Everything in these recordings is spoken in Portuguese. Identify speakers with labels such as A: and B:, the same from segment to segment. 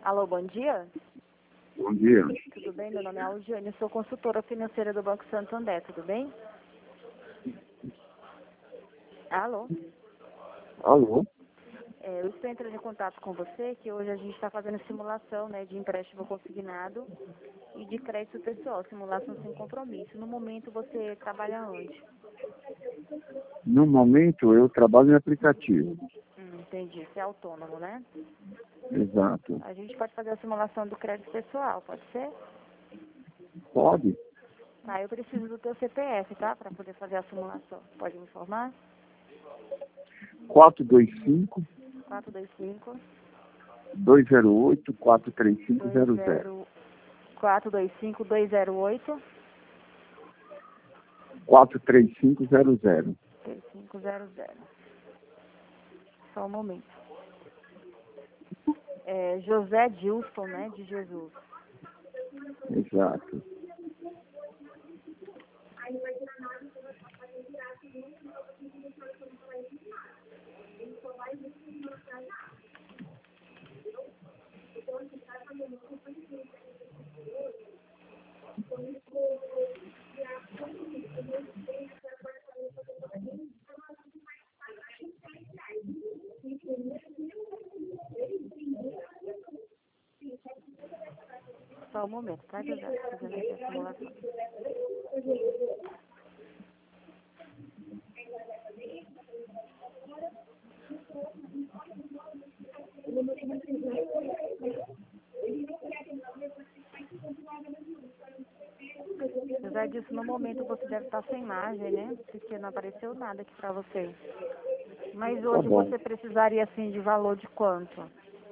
A: Alô, bom dia.
B: Bom dia.
A: Tudo bem? Meu nome é Aldiane, sou consultora financeira do Banco Santander, tudo bem? Alô?
B: Alô?
A: Eu estou entrando em contato com você, que hoje a gente está fazendo simulação, né, de empréstimo consignado e de crédito pessoal, simulação sem compromisso. No momento, você trabalha onde?
B: No momento, eu trabalho em aplicativo.
A: Entendi. Você é autônomo, né?
B: Exato.
A: A gente pode fazer a simulação do crédito pessoal, pode ser?
B: Pode?
A: Tá, eu preciso do teu CPF, tá? Para poder fazer a simulação. Pode me informar?
B: 425
A: 425
B: 208 43500.
A: 425 208
B: 43500.
A: 3500. Só um momento. José Dilson, né? De Jesus.
B: Exato.
A: Só um momento, tá, José? Fazendo aqui a simulação. José disse, no momento você deve estar sem margem, né? Porque não apareceu nada aqui pra você. Mas hoje
B: bom.
A: você precisaria, assim, de valor de quanto?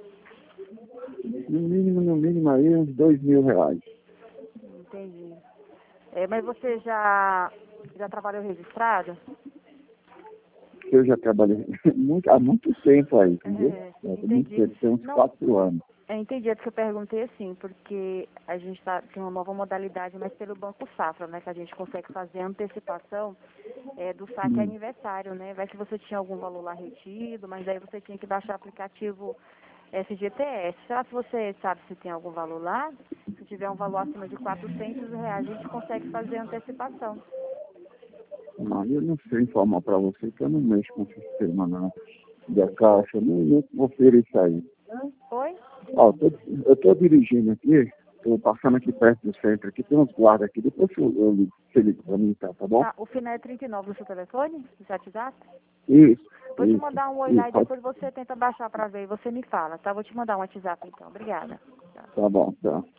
B: No mínimo aí, uns R$ 2.000.
A: Entendi. Mas você já trabalhou registrado?
B: Eu já trabalhei há muito tempo aí, entendeu? Há muito
A: Entendi.
B: tempo, tem uns
A: Não,
B: 4 anos.
A: entendi, é porque eu perguntei assim, porque a gente tem uma nova modalidade, mas pelo Banco Safra, né, que a gente consegue fazer a antecipação do saque aniversário, né? Vai que você tinha algum valor lá retido, mas aí você tinha que baixar o aplicativo FGTS. Será que você sabe se tem algum valor lá? Se tiver um valor acima de R$ 400, a gente consegue fazer a antecipação.
B: Não, eu não sei informar para você que eu não mexo com o sistema não. Da caixa, nem confiro isso aí.
A: Oi?
B: Ó, eu tô dirigindo aqui, tô passando aqui perto do centro, aqui tem uns guardas aqui, depois eu ligo, você liga pra mim, tá bom?
A: Tá, o final é 39 do seu telefone? Do seu WhatsApp?
B: Isso,
A: Vou te
B: isso,
A: mandar um oi lá e
B: pode,
A: depois você tenta baixar pra ver e você me fala, tá? Vou te mandar um WhatsApp então. Obrigada.
B: tá bom, tá.